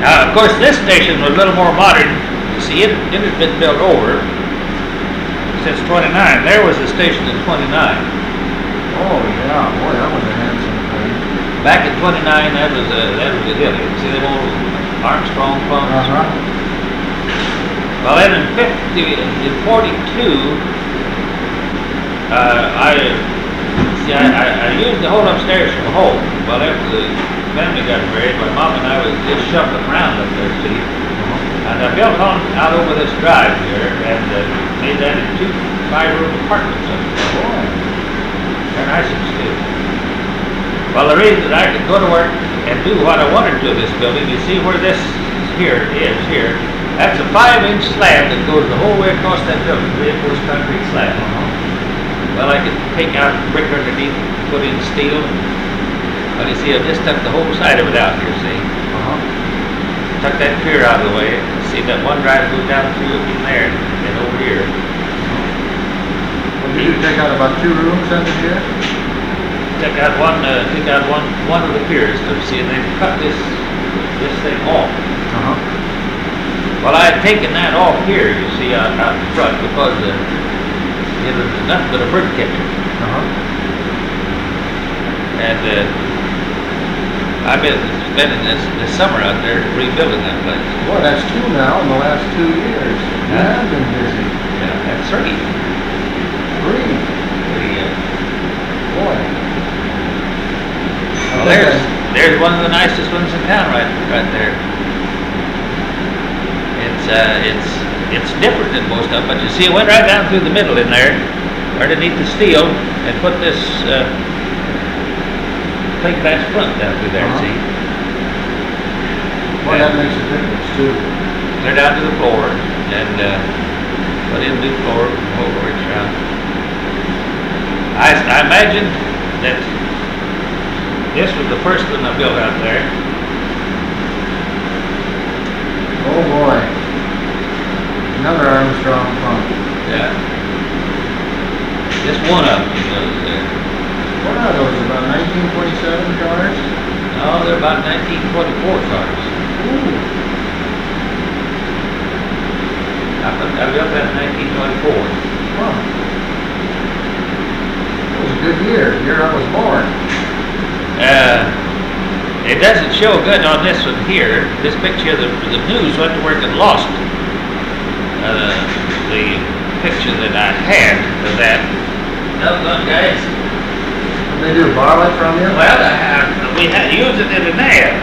Of course, this station was a little more modern. You see, it had been built over since 29. There was a station in 29. Oh yeah, boy, that was a handsome thing. Back in 29, that was a hill. You see them old Armstrong pumps? Well, then in 42, I used the whole upstairs from home. Well, after the family got married, my mom and I was just shuffling around up there, see. And I built out over this drive here and made that into 2 5-room apartments up there. Boy. They're nice and still. Well, the reason that I could go to work and do what I wanted to in this building, you see where this here is here. That's a 5-inch slab that goes the whole way across that building, reinforced concrete slab. Well, I could take out brick underneath, put in steel. Well, you see, I just took the whole side of it out here, see? Tuck that pier out of the way. See that one drive goes down through it from there and over here. Well, did you take out about 2 rooms under here? Took out one of the piers, see, and then cut this thing off. Well, I had taken that off here, you see, out in front, because it was nothing but a bird catcher. And I've been spending this summer out there rebuilding that place. Boy, that's 2 now in the last 2 years. You have been busy. Yeah, that's 3. 3. Boy. Well, there's one of the nicest ones in town right there. It's different than most of them, but you see, it went right down through the middle in there, underneath the steel, and put this plate glass front down through there. See? Well, that makes a difference too. They're down to the floor, and put in new floor, whole works around. I imagine that this was the first one I built out there. Oh boy. Another Armstrong pump. Yeah. Just one of them was there. What are those, about 1927 cars? No, they're about 1924 cars. Ooh. I built that in 1924. Huh. It was a good year, the year I was born. It doesn't show good on this one here. This picture, the news went to work and lost the picture that I had of that. No good, guys. Did they do borrow it from you? Well, we had used it in an ad.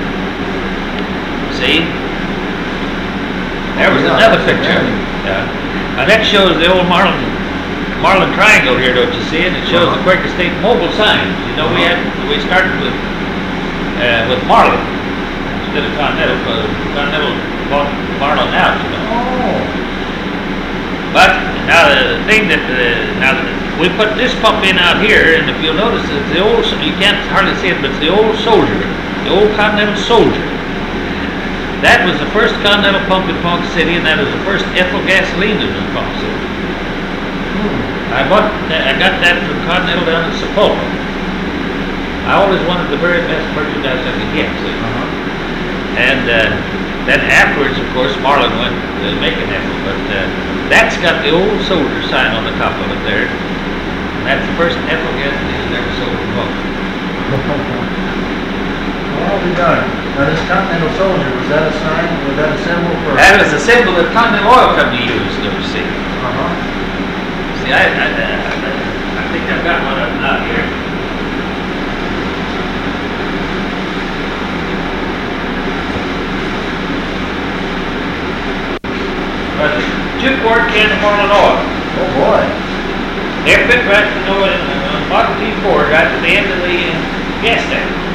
See? There was another picture. Yeah. And that shows the old Marlin Triangle here, don't you see it? It shows the Quaker State mobile signs. You know, we started with Marlin instead of Continental, because Continental bought Marlin out, you know. Oh. But now the thing that we put this pump in out here, and if you'll notice, it's the old, you can't hardly see it, but it's the old Soldier, the old Continental Soldier. That was the first Continental pump in Ponca City, and that was the first ethyl gasoline that was in Ponca City. I got that from Continental down in Sepulveda. I always wanted the very best merchandise I could get. And then afterwards, of course, Marlin went making ethyl, but that's got the old Soldier sign on the top of it there. And that's the first ethyl gasoline that ever sold in Ponca. Well, I'll be darned. Now this Continental Soldier, was that a sign, was that a symbol for? That was the symbol that Continental Oil Company used, don't you see? See, I think I've got one of them out here. But the 2-quart can of Marlin oil. Oh boy. They fit right to know in Model T Ford right to the end of the gas tank.